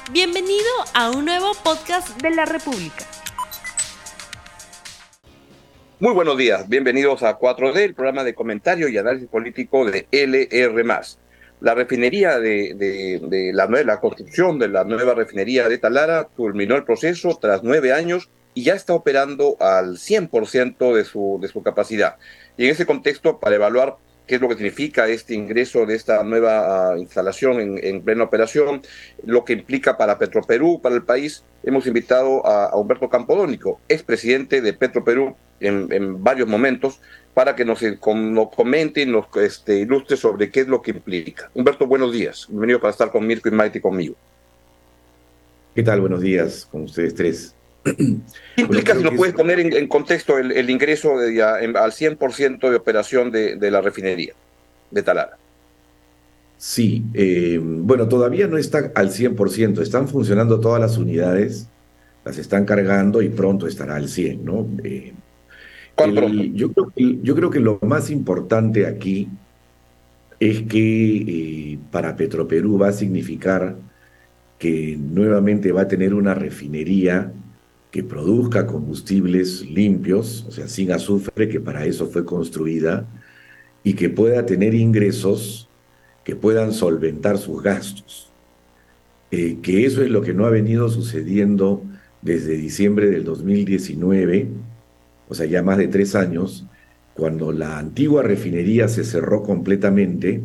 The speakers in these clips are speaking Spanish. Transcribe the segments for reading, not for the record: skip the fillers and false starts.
Bienvenido a un nuevo podcast de La República. Muy buenos días, bienvenidos a 4D, el programa de comentario y análisis político de LR+. La refinería la construcción de la nueva refinería de Talara culminó el proceso tras 9 años y ya está operando al 100% de su capacidad. Y en ese contexto, para evaluar qué es lo que significa este ingreso de esta nueva instalación en plena operación, lo que implica para Petroperú, para el país, hemos invitado a Humberto Campodónico, expresidente de Petroperú en varios momentos, para que nos comente y nos ilustre sobre qué es lo que implica. Humberto, buenos días. Bienvenido para estar con Mirko y Maite y conmigo. ¿Qué tal? Buenos días con ustedes tres. ¿Qué implica, si lo puedes poner en contexto, el ingreso al 100% de operación de la refinería de Talara? Sí, bueno, todavía no está al 100%, están funcionando todas las unidades, las están cargando y pronto estará al 100, ¿no? ¿Cuán pronto? Yo creo que lo más importante aquí es que para Petroperú va a significar que nuevamente va a tener una refinería que produzca combustibles limpios, o sea, sin azufre, que para eso fue construida, y que pueda tener ingresos que puedan solventar sus gastos. Que eso es lo que no ha venido sucediendo desde diciembre del 2019, o sea, ya más de 3 años, cuando la antigua refinería se cerró completamente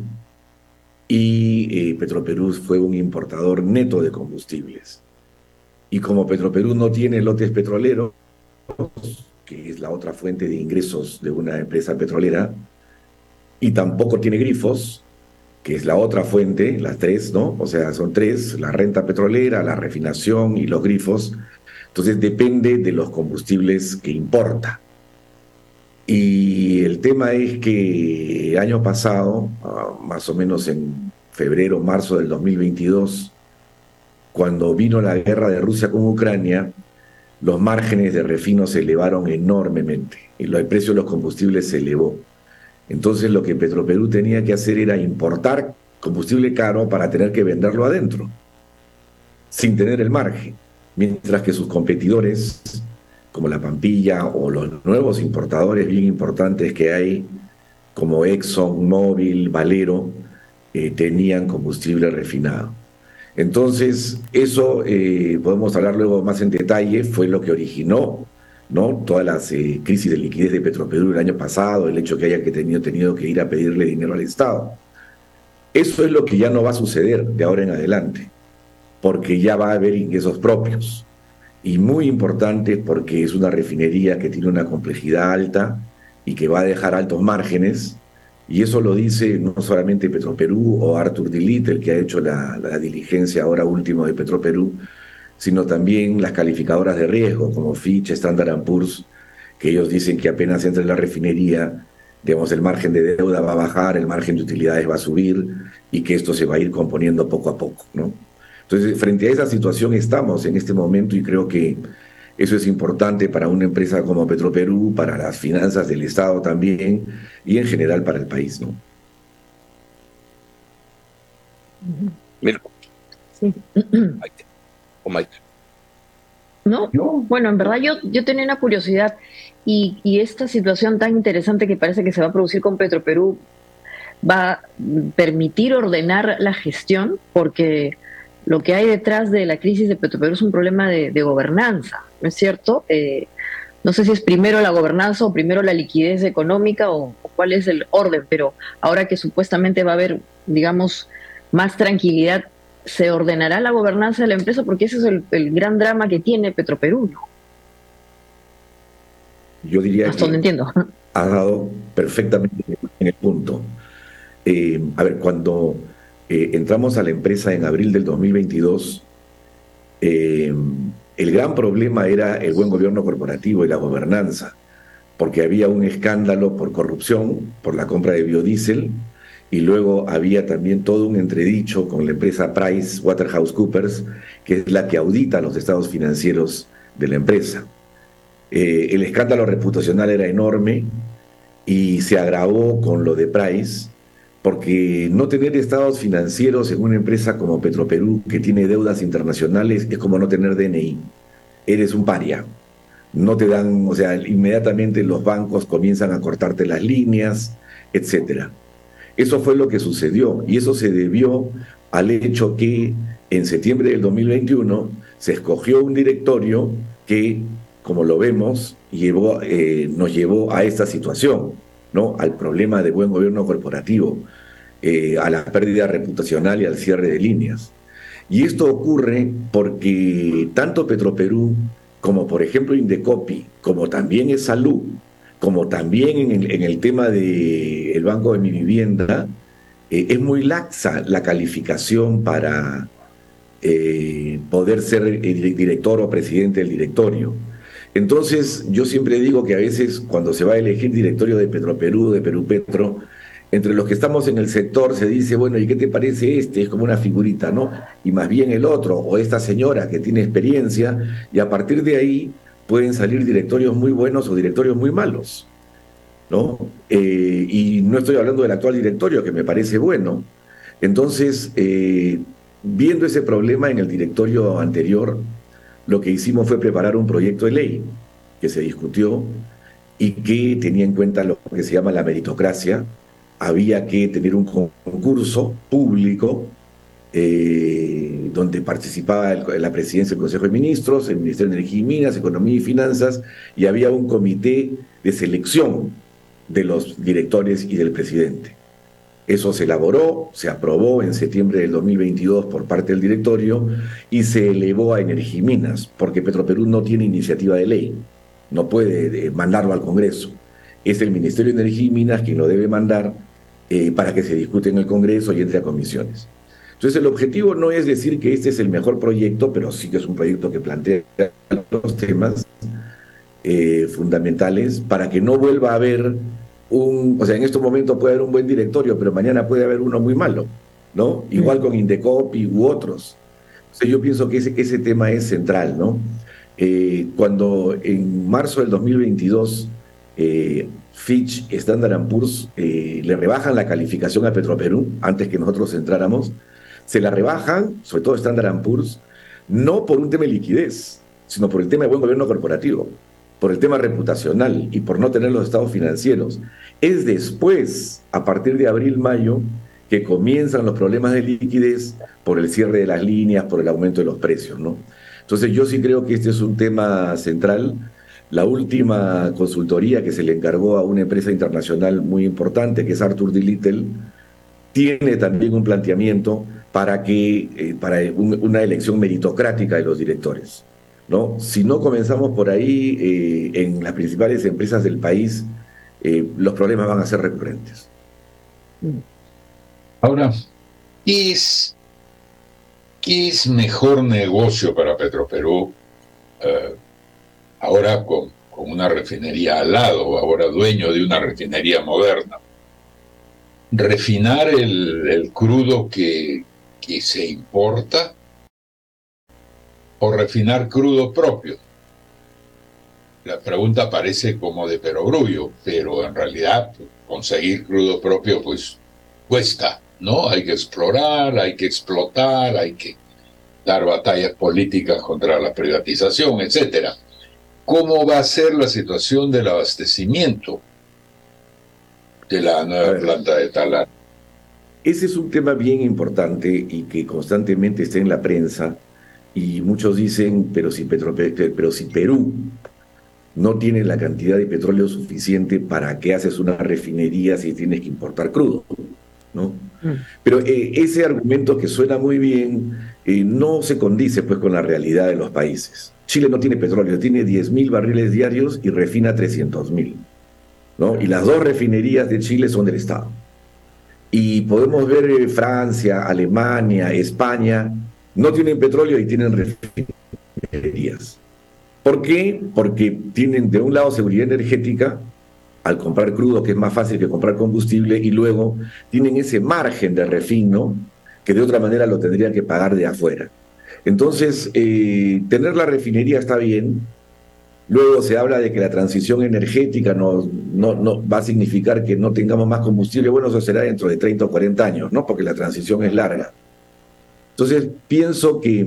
y Petroperú fue un importador neto de combustibles. Y como Petroperú no tiene lotes petroleros, que es la otra fuente de ingresos de una empresa petrolera, y tampoco tiene grifos, que es la otra fuente, las tres, ¿no? O sea, son tres: la renta petrolera, la refinación y los grifos. Entonces depende de los combustibles que importa. Y el tema es que el año pasado, más o menos en febrero, marzo del 2022, cuando vino la guerra de Rusia con Ucrania, los márgenes de refino se elevaron enormemente y el precio de los combustibles se elevó. Entonces lo que Petroperú tenía que hacer era importar combustible caro para tener que venderlo adentro, sin tener el margen, mientras que sus competidores, como la Pampilla o los nuevos importadores bien importantes que hay, como Exxon, Mobil, Valero, tenían combustible refinado. Entonces, eso podemos hablar luego más en detalle, fue lo que originó, ¿no?, todas las crisis de liquidez de Petroperú el año pasado, el hecho que haya tenido que ir a pedirle dinero al Estado. Eso es lo que ya no va a suceder de ahora en adelante, porque ya va a haber ingresos propios. Y muy importante porque es una refinería que tiene una complejidad alta y que va a dejar altos márgenes, y eso lo dice no solamente Petroperú o Arthur D. el que ha hecho la diligencia ahora último de Petroperú, sino también las calificadoras de riesgo como Fitch, Standard & Poor's, que ellos dicen que apenas entre en la refinería, digamos, el margen de deuda va a bajar, el margen de utilidades va a subir y que esto se va a ir componiendo poco a poco, ¿no? Entonces, frente a esa situación estamos en este momento, y creo que eso es importante para una empresa como Petroperú, para las finanzas del Estado también, y en general para el país, ¿no? Mirko. Sí. Maite. O Maite. No, bueno, en verdad yo tenía una curiosidad y esta situación tan interesante que parece que se va a producir con Petroperú va a permitir ordenar la gestión, porque lo que hay detrás de la crisis de Petroperú es un problema de gobernanza, ¿no es cierto? No sé si es primero la gobernanza o primero la liquidez económica o cuál es el orden, pero ahora que supuestamente va a haber, digamos, más tranquilidad, ¿se ordenará la gobernanza de la empresa? Porque ese es el gran drama que tiene Petroperú, ¿no? Yo diría hasta donde entiendo. Ha dado perfectamente en el punto. A ver, cuando entramos a la empresa en abril del 2022, el gran problema era el buen gobierno corporativo y la gobernanza, porque había un escándalo por corrupción, por la compra de biodiesel, y luego había también todo un entredicho con la empresa PricewaterhouseCoopers, que es la que audita los estados financieros de la empresa. El escándalo reputacional era enorme y se agravó con lo de Price, porque no tener estados financieros en una empresa como Petroperú, que tiene deudas internacionales, es como no tener DNI. Eres un paria. No te dan, o sea, inmediatamente los bancos comienzan a cortarte las líneas, etcétera. Eso fue lo que sucedió, y eso se debió al hecho que en septiembre del 2021 se escogió un directorio que, como lo vemos, nos llevó a esta situación, ¿no? Al problema de buen gobierno corporativo, a la pérdida reputacional y al cierre de líneas. Y esto ocurre porque tanto Petroperú como, por ejemplo, Indecopi, como también es Salud, como también en el tema del Banco de mi Vivienda, es muy laxa la calificación para poder ser director o presidente del directorio. Entonces, yo siempre digo que a veces cuando se va a elegir directorio de Petroperú, de Perupetro, entre los que estamos en el sector se dice, bueno, ¿y qué te parece este? Es como una figurita, ¿no? Y más bien el otro, o esta señora que tiene experiencia, y a partir de ahí pueden salir directorios muy buenos o directorios muy malos, ¿no? Y no estoy hablando del actual directorio, que me parece bueno. Entonces, viendo ese problema en el directorio anterior, lo que hicimos fue preparar un proyecto de ley que se discutió y que tenía en cuenta lo que se llama la meritocracia. Había que tener un concurso público donde participaba la presidencia del Consejo de Ministros, el Ministerio de Energía y Minas, Economía y Finanzas, y había un comité de selección de los directores y del presidente. Eso se elaboró, se aprobó en septiembre del 2022 por parte del directorio y se elevó a Energía y Minas, porque Petroperú no tiene iniciativa de ley, no puede mandarlo al Congreso. Es el Ministerio de Energía y Minas quien lo debe mandar para que se discute en el Congreso y entre a comisiones. Entonces el objetivo no es decir que este es el mejor proyecto, pero sí que es un proyecto que plantea los temas fundamentales para que no vuelva a haber o sea, en estos momentos puede haber un buen directorio, pero mañana puede haber uno muy malo, ¿no? Igual con Indecopi u otros. Entonces yo pienso que ese tema es central, ¿no? Cuando en marzo del 2022 Fitch, Standard & Poor's le rebajan la calificación a Petroperú antes que nosotros entráramos, se la rebajan, sobre todo Standard & Poor's, no por un tema de liquidez, sino por el tema de buen gobierno corporativo, por el tema reputacional y por no tener los estados financieros. Es después, a partir de abril-mayo, que comienzan los problemas de liquidez por el cierre de las líneas, por el aumento de los precios, ¿no? Entonces yo sí creo que este es un tema central. La última consultoría que se le encargó a una empresa internacional muy importante, que es Arthur D. Little, tiene también un planteamiento para una elección meritocrática de los directores, ¿no? Si no comenzamos por ahí, en las principales empresas del país, los problemas van a ser recurrentes. Ahora, ¿qué es mejor negocio para Petroperú ahora con una refinería al lado, ahora dueño de una refinería moderna? ¿Refinar el crudo que se importa o refinar crudo propio? La pregunta parece como de perogrullo, pero en realidad conseguir crudo propio pues cuesta, ¿no? Hay que explorar, hay que explotar, hay que dar batallas políticas contra la privatización, etcétera. ¿Cómo va a ser la situación del abastecimiento de la nueva planta de Talar? Ese es un tema bien importante y que constantemente está en la prensa, y muchos dicen, pero si Perú no tiene la cantidad de petróleo suficiente, ¿para qué haces una refinería si tienes que importar crudo? ¿No? Pero ese argumento, que suena muy bien, no se condice pues con la realidad de los países. Chile no tiene petróleo, tiene 10.000 barriles diarios y refina 300.000, ¿no? Y las dos refinerías de Chile son del Estado. Y podemos ver Francia, Alemania, España, no tienen petróleo y tienen refinerías. ¿Por qué? Porque tienen de un lado seguridad energética, al comprar crudo, que es más fácil que comprar combustible, y luego tienen ese margen de refino que de otra manera lo tendrían que pagar de afuera. Entonces, tener la refinería está bien, Luego se habla de que la transición energética no va a significar que no tengamos más combustible. Bueno, eso será dentro de 30 o 40 años, ¿no? Porque la transición es larga. Entonces, pienso que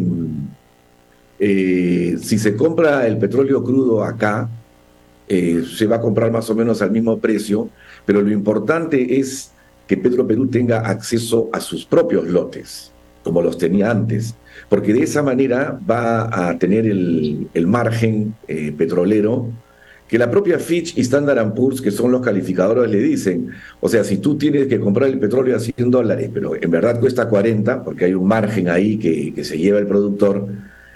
si se compra el petróleo crudo acá, se va a comprar más o menos al mismo precio, pero lo importante es que Petroperú tenga acceso a sus propios lotes, como los tenía antes, porque de esa manera va a tener el margen petrolero que la propia Fitch y Standard & Poor's, que son los calificadores, le dicen. O sea, si tú tienes que comprar el petróleo a $100, pero en verdad cuesta 40, porque hay un margen ahí que se lleva el productor,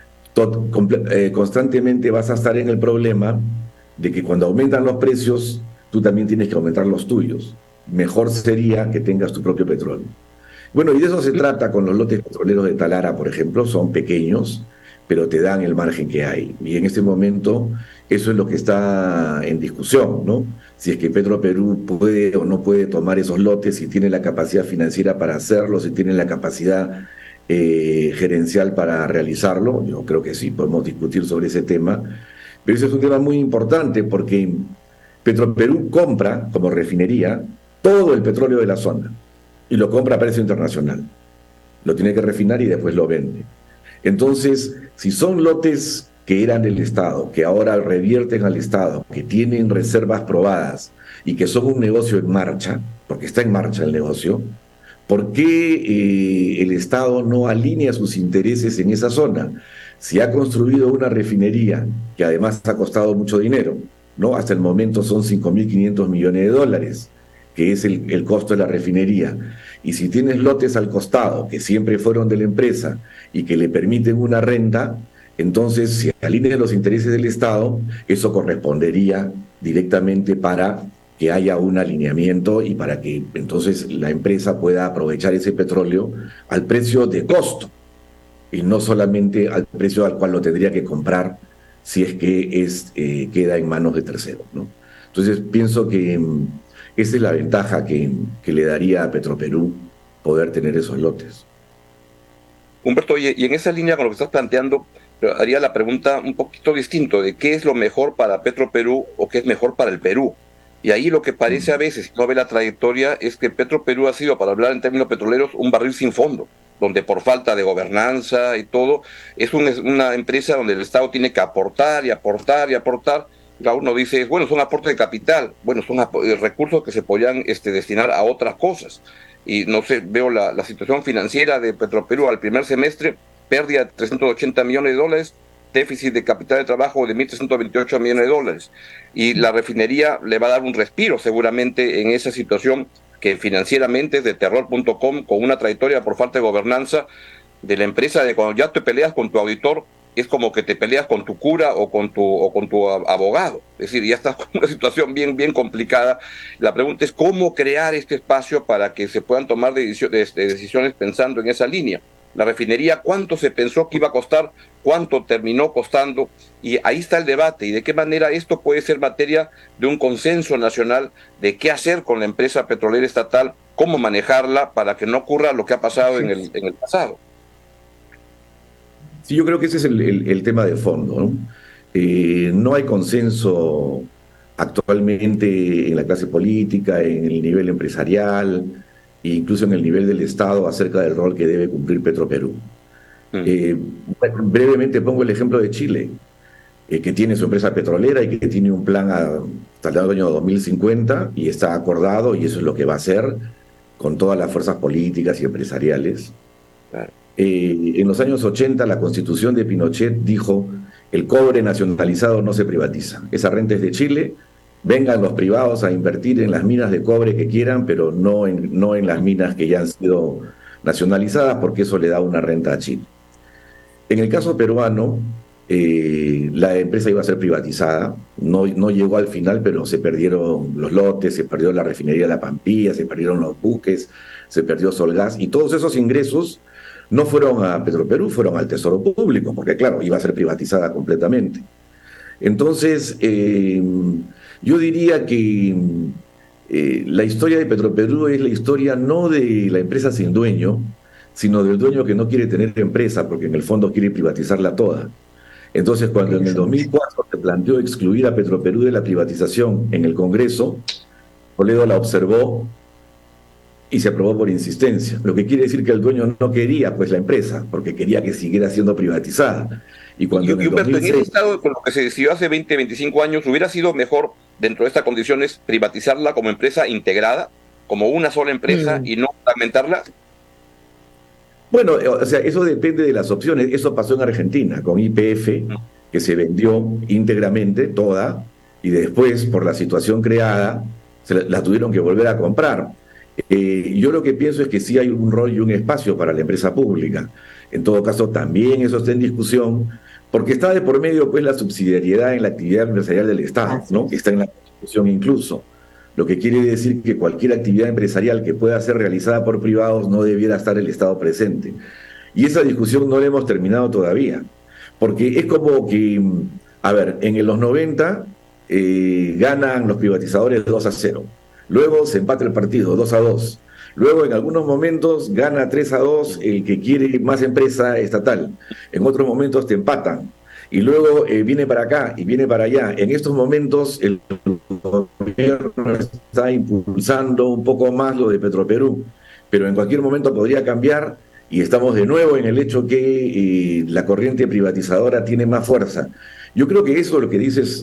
constantemente vas a estar en el problema de que cuando aumentan los precios, tú también tienes que aumentar los tuyos. Mejor sería que tengas tu propio petróleo. Bueno, y de eso se trata con los lotes petroleros de Talara, por ejemplo. Son pequeños, pero te dan el margen que hay. Y en este momento eso es lo que está en discusión, ¿no? Si es que Petroperú puede o no puede tomar esos lotes, si tiene la capacidad financiera para hacerlo, si tiene la capacidad gerencial para realizarlo. Yo creo que sí, podemos discutir sobre ese tema. Pero ese es un tema muy importante porque Petroperú compra, como refinería, todo el petróleo de la zona y lo compra a precio internacional. Lo tiene que refinar y después lo vende. Entonces, si son lotes que eran del Estado, que ahora revierten al Estado, que tienen reservas probadas y que son un negocio en marcha, porque está en marcha el negocio, ¿por qué el Estado no alinea sus intereses en esa zona? Si ha construido una refinería que además ha costado mucho dinero, ¿no? Hasta el momento son $5.500 millones, que es el costo de la refinería. Y si tienes lotes al costado, que siempre fueron de la empresa y que le permiten una renta, entonces si alinean los intereses del Estado, eso correspondería directamente para que haya un alineamiento y para que entonces la empresa pueda aprovechar ese petróleo al precio de costo y no solamente al precio al cual lo tendría que comprar si es que queda en manos de terceros, ¿no? Entonces pienso que esa es la ventaja que le daría a Petroperú poder tener esos lotes. Humberto, y en esa línea con lo que estás planteando, haría la pregunta un poquito distinto de qué es lo mejor para Petroperú o qué es mejor para el Perú. Y ahí lo que parece a veces, si no ve la trayectoria, es que Petroperú ha sido, para hablar en términos petroleros, un barril sin fondo, donde por falta de gobernanza y todo, es una empresa donde el Estado tiene que aportar y aportar y aportar. Uno dice, bueno, son aportes de capital, bueno, son recursos que se podrían destinar a otras cosas. Y no sé, veo la situación financiera de Petroperú al primer semestre, pérdida de $380 millones, déficit de capital de trabajo de $1.328 millones. Y la refinería le va a dar un respiro seguramente en esa situación que financieramente es de terror.com, con una trayectoria por falta de gobernanza de la empresa, de cuando ya te peleas con tu auditor, es como que te peleas con tu cura o con tu abogado. Es decir, ya estás con una situación bien complicada. La pregunta es cómo crear este espacio para que se puedan tomar decisiones pensando en esa línea. La refinería, ¿cuánto se pensó que iba a costar? ¿Cuánto terminó costando? Y ahí está el debate. ¿Y de qué manera esto puede ser materia de un consenso nacional de qué hacer con la empresa petrolera estatal, cómo manejarla para que no ocurra lo que ha pasado en el pasado? Sí, yo creo que ese es el tema de fondo, ¿no? No hay consenso actualmente en la clase política, en el nivel empresarial, e incluso en el nivel del Estado acerca del rol que debe cumplir Petroperú. Brevemente pongo el ejemplo de Chile, que tiene su empresa petrolera y que tiene un plan hasta el año 2050 y está acordado, y eso es lo que va a hacer con todas las fuerzas políticas y empresariales. Claro. En los años 80 la constitución de Pinochet dijo: el cobre nacionalizado no se privatiza, esa renta es de Chile, vengan los privados a invertir en las minas de cobre que quieran, pero no en las minas que ya han sido nacionalizadas, porque eso le da una renta a Chile. En el caso peruano, la empresa iba a ser privatizada, no llegó al final, pero se perdieron los lotes, se perdió la refinería de La Pampilla, se perdieron los buques, se perdió Solgas, y todos esos ingresos no fueron a Petroperú, fueron al Tesoro Público, porque claro, iba a ser privatizada completamente. Entonces, yo diría que la historia de Petroperú es la historia no de la empresa sin dueño, sino del dueño que no quiere tener empresa, porque en el fondo quiere privatizarla toda. Entonces, cuando en el 2004 se planteó excluir a Petroperú de la privatización en el Congreso, Toledo la observó y se aprobó por insistencia. Lo que quiere decir que el dueño no quería pues la empresa, porque quería que siguiera siendo privatizada. Y cuando en el Humberto, 2006, en ese estado, con lo que se decidió hace 20, 25 años, ¿hubiera sido mejor, dentro de estas condiciones, privatizarla como empresa integrada, como una sola empresa, y no fragmentarla? bueno, o sea, eso depende de las opciones. Eso pasó en Argentina con YPF, que se vendió íntegramente, toda, y después, por la situación creada, la tuvieron que volver a comprar. Yo lo que pienso es que sí hay un rol y un espacio para la empresa pública. En todo caso, también eso está en discusión, porque está de por medio pues la subsidiariedad en la actividad empresarial del Estado, ¿no? Que está en la Constitución incluso. Lo que quiere decir que cualquier actividad empresarial que pueda ser realizada por privados no debiera estar el Estado presente. Y esa discusión no la hemos terminado todavía, porque es como que, a ver, en los 90 ganan los privatizadores 2-0, luego se empata el partido 2-2, luego en algunos momentos gana 3-2 el que quiere más empresa estatal, en otros momentos te empatan, y luego viene para acá y viene para allá. En estos momentos el gobierno está impulsando un poco más lo de Petroperú, pero en cualquier momento podría cambiar y estamos de nuevo en el hecho que la corriente privatizadora tiene más fuerza. Yo creo que eso, lo que dices,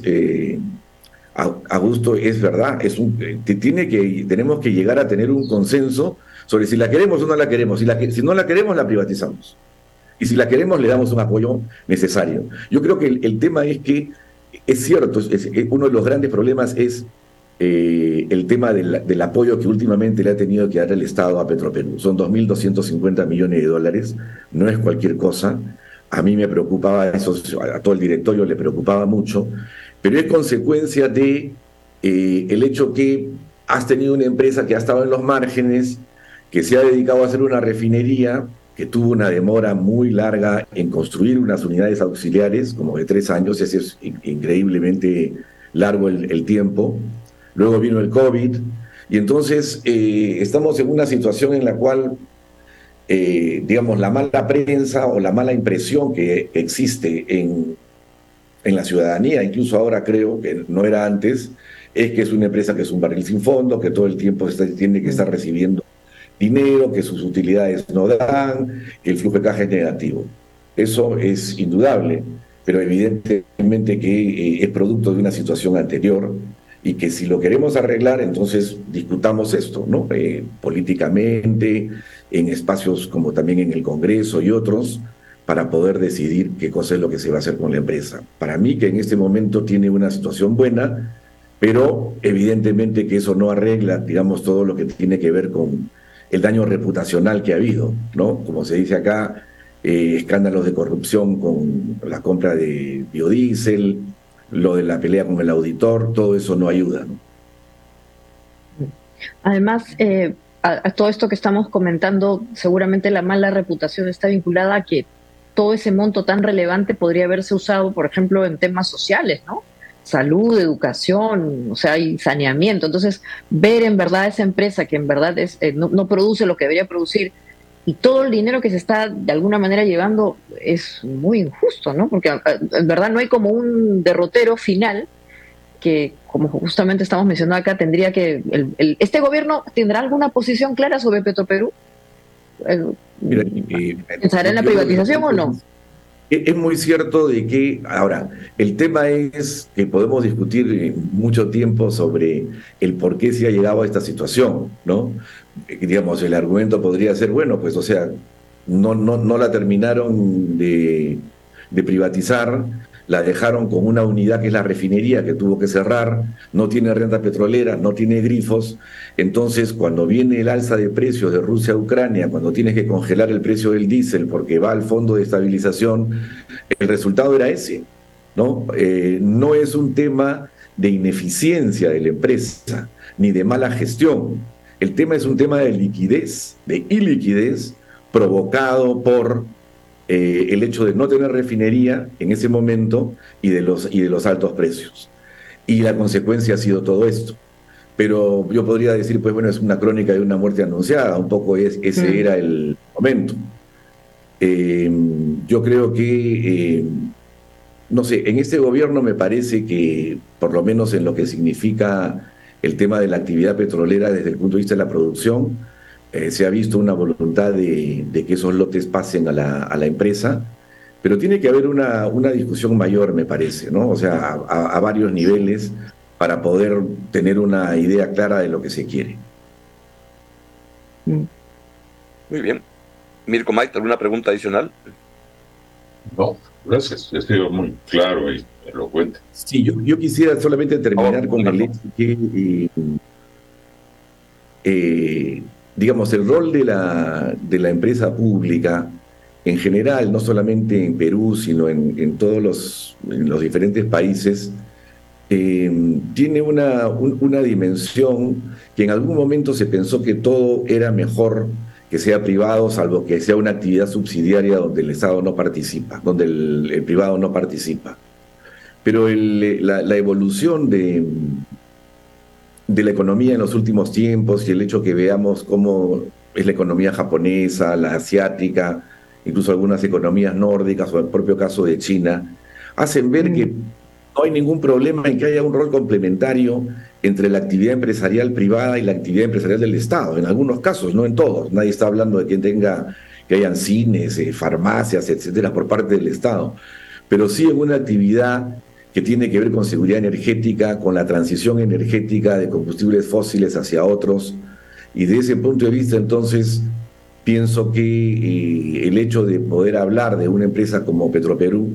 Augusto, es verdad. Tenemos que llegar a tener un consenso sobre si la queremos o no la queremos. Si no la queremos, la privatizamos. Y si la queremos, le damos un apoyo necesario. Yo creo que el tema es que, es cierto, uno de los grandes problemas es el tema del apoyo que últimamente le ha tenido que dar el Estado a Petroperú. Son 2.250 millones de dólares, no es cualquier cosa. A mí me preocupaba eso, a todo el directorio le preocupaba mucho, pero es consecuencia de el hecho que has tenido una empresa que ha estado en los márgenes, que se ha dedicado a hacer una refinería, que tuvo una demora muy larga en construir unas unidades auxiliares, como de 3 años, ese es increíblemente largo el tiempo. Luego vino el COVID, y entonces estamos en una situación en la cual, digamos, la mala prensa o la mala impresión que existe en la ciudadanía, incluso ahora creo que no era antes, es que es una empresa que es un barril sin fondo, que todo el tiempo tiene que estar recibiendo dinero, que sus utilidades no dan, que el flujo de caja es negativo. Eso es indudable, pero evidentemente que es producto de una situación anterior y que si lo queremos arreglar, entonces discutamos esto, ¿no? Políticamente, en espacios como también en el Congreso y otros, para poder decidir qué cosa es lo que se va a hacer con la empresa. Para mí, que en este momento tiene una situación buena, pero evidentemente que eso no arregla, digamos, todo lo que tiene que ver con el daño reputacional que ha habido, ¿no? Como se dice acá, escándalos de corrupción con la compra de biodiesel, lo de la pelea con el auditor, todo eso no ayuda, ¿no? Además, a todo esto que estamos comentando, seguramente la mala reputación está vinculada a que todo ese monto tan relevante podría haberse usado, por ejemplo, en temas sociales, ¿no? Salud, educación, o sea, y saneamiento. Entonces, ver en verdad esa empresa que en verdad no produce lo que debería producir y todo el dinero que se está de alguna manera llevando es muy injusto, ¿no? Porque en verdad no hay como un derrotero final que, como justamente estamos mencionando acá, tendría que... ¿Este gobierno tendrá alguna posición clara sobre Petroperú? ¿Pensará en la privatización o no? Es muy cierto de que, ahora, el tema es que podemos discutir mucho tiempo sobre el por qué se ha llegado a esta situación, ¿no? Digamos, el argumento podría ser, bueno, pues, o sea, no la terminaron de privatizar, la dejaron con una unidad que es la refinería, que tuvo que cerrar, no tiene renta petrolera, no tiene grifos. Entonces, cuando viene el alza de precios de Rusia a Ucrania, cuando tienes que congelar el precio del diésel porque va al fondo de estabilización, el resultado era ese, ¿no? No es un tema de ineficiencia de la empresa, ni de mala gestión. El tema es un tema de liquidez, de iliquidez, provocado por el hecho de no tener refinería en ese momento y de los altos precios. Y la consecuencia ha sido todo esto. Pero yo podría decir, pues bueno, es una crónica de una muerte anunciada, un poco ese era el momento. Yo creo que no sé, en este gobierno me parece que, por lo menos en lo que significa el tema de la actividad petrolera desde el punto de vista de la producción, se ha visto una voluntad de que esos lotes pasen a la empresa, pero tiene que haber una discusión mayor, me parece, ¿no? O sea, a varios niveles para poder tener una idea clara de lo que se quiere. Muy bien. Mirko Maite, ¿alguna pregunta adicional? No, gracias. Ha sido muy claro y elocuente. Sí, yo quisiera solamente terminar con el hecho que, digamos, el rol de la empresa pública en general, no solamente en Perú, sino en todos los diferentes países, tiene una dimensión que en algún momento se pensó que todo era mejor que sea privado, salvo que sea una actividad subsidiaria donde el Estado no participa, donde el privado no participa. Pero la evolución de la economía en los últimos tiempos y el hecho que veamos cómo es la economía japonesa, la asiática, incluso algunas economías nórdicas o el propio caso de China, hacen ver que no hay ningún problema en que haya un rol complementario entre la actividad empresarial privada y la actividad empresarial del Estado. En algunos casos, no en todos. Nadie está hablando de que hayan cines, farmacias, etcétera, por parte del Estado. Pero sí en una actividad que tiene que ver con seguridad energética, con la transición energética de combustibles fósiles hacia otros. Y de ese punto de vista, entonces, pienso que el hecho de poder hablar de una empresa como Petroperú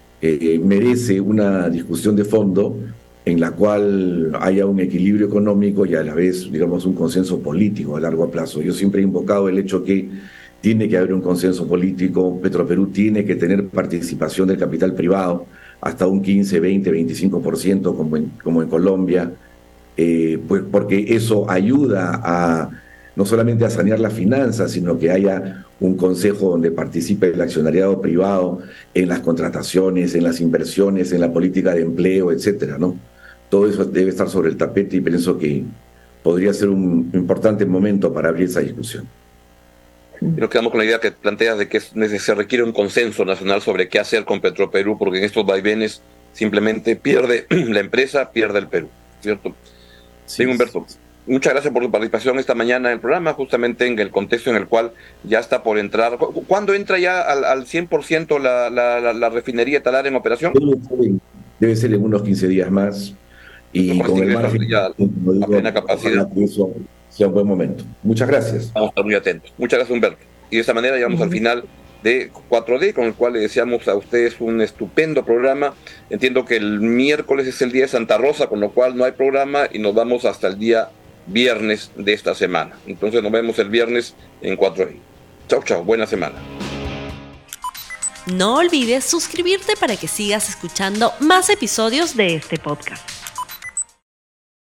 merece una discusión de fondo en la cual haya un equilibrio económico y a la vez, digamos, un consenso político a largo plazo. Yo siempre he invocado el hecho que tiene que haber un consenso político, Petroperú tiene que tener participación del capital privado, hasta un 15, 20, 25% como en Colombia, pues porque eso ayuda no solamente a sanear las finanzas, sino que haya un consejo donde participe el accionariado privado en las contrataciones, en las inversiones, en la política de empleo, etcétera, ¿no? Todo eso debe estar sobre el tapete y pienso que podría ser un importante momento para abrir esa discusión. Y nos quedamos con la idea que planteas de que se requiere un consenso nacional sobre qué hacer con Petroperú, porque en estos vaivenes simplemente pierde la empresa, pierde el Perú, ¿cierto? Sí, Humberto. Muchas gracias por tu participación esta mañana en el programa, justamente en el contexto en el cual ya está por entrar. ¿Cuándo entra ya al 100% la refinería Talar en operación? Debe ser en unos 15 días más. Y con el margen a plena capacidad. Eso sea un buen momento. Muchas gracias. Vamos a estar muy atentos. Muchas gracias, Humberto. Y de esta manera llegamos al final de 4D, con el cual le deseamos a ustedes un estupendo programa. Entiendo que el miércoles es el día de Santa Rosa, con lo cual no hay programa y nos vamos hasta el día viernes de esta semana. Entonces nos vemos el viernes en 4D. Chau, chau. Buena semana. No olvides suscribirte para que sigas escuchando más episodios de este podcast.